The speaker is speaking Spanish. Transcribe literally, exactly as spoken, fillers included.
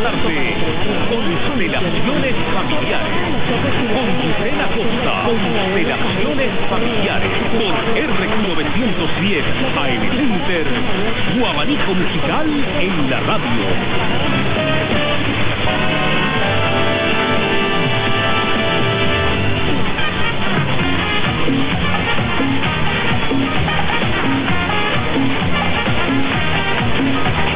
presentarte Constelaciones Familiares con Gisela Costa. Constelaciones Familiares por R X novecientos diez A M Center, tu abanico musical en la radio.